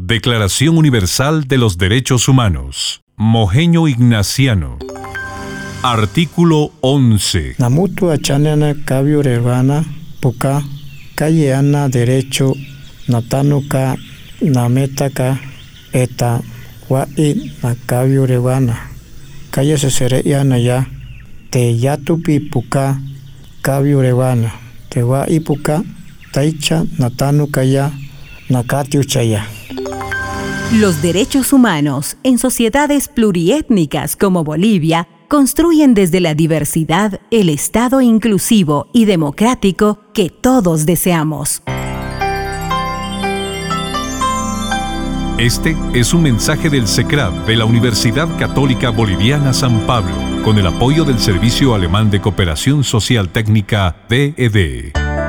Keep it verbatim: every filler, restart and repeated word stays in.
Declaración Universal de los Derechos Humanos. Mojeño Ignaciano. Artículo once. Namutu achanena kabio revana puka kayeana derecho natanuka nametaka eta wai nakabio revana kaya sesereana ya te yatupi puka kabio revana te wai puka taicha natanuka ya nakatiu chaya. Los derechos humanos en sociedades pluriétnicas como Bolivia construyen desde la diversidad el Estado inclusivo y democrático que todos deseamos. Este es un mensaje del SECRAB de la Universidad Católica Boliviana San Pablo, con el apoyo del Servicio Alemán de Cooperación Social Técnica D E D.